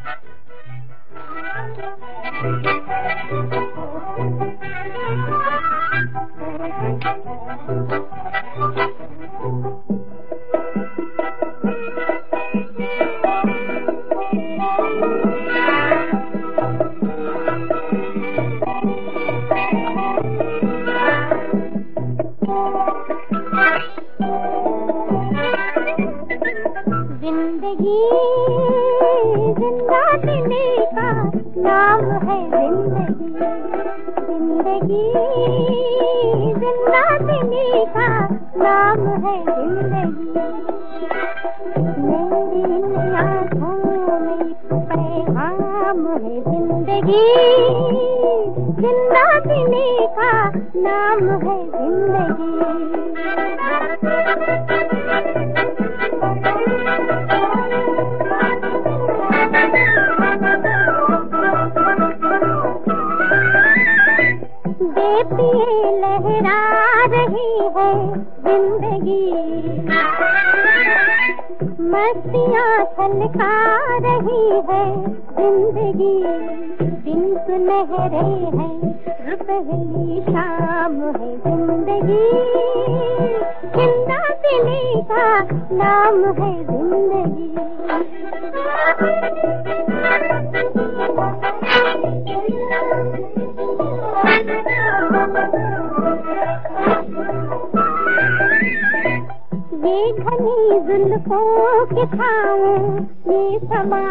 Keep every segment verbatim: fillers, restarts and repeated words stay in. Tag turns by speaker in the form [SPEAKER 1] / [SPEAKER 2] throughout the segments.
[SPEAKER 1] जिंदगी जिंदा दिली का नाम है जिंदगी, जिंदगी जिंदा दिली का नाम है जिंदगी। मेरी आँखों में पैगाम है जिंदगी, जिंदा दिली का नाम है जिंदगी। बेपिए लहरा रही है जिंदगी, मस्तियाँ छलका रही है जिंदगी। दिन सुनहरे हैं रुपहली शाम है जिंदगी, जिंदा दिली का नाम है जिंदगी। ये घनी जुल्फों के छाँव ये समा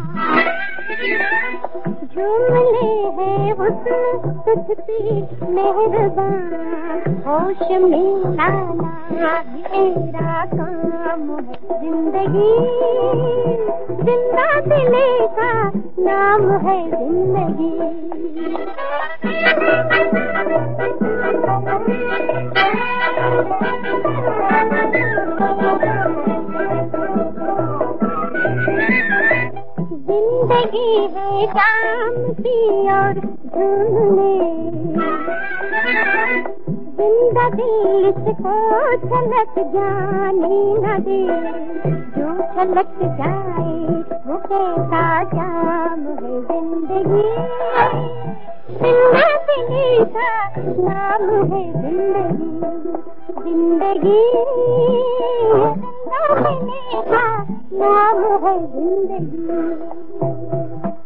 [SPEAKER 1] झूमले है हुस्न तुझ पे मेहरबान। होश में लाना मेरा काम है जिंदगी, जिंदा दिले का नाम है जिंदगी। जिंदगी है जाम सी और झूले, जिंदा दिल इसको छलक जाने न दे। जो छलक जाए वो कैसा जाम है जिंदगी, जिंदा दिल का नाम है जिंदगी। जिंदगी जिंदा दिल का नाम है जिंदगी।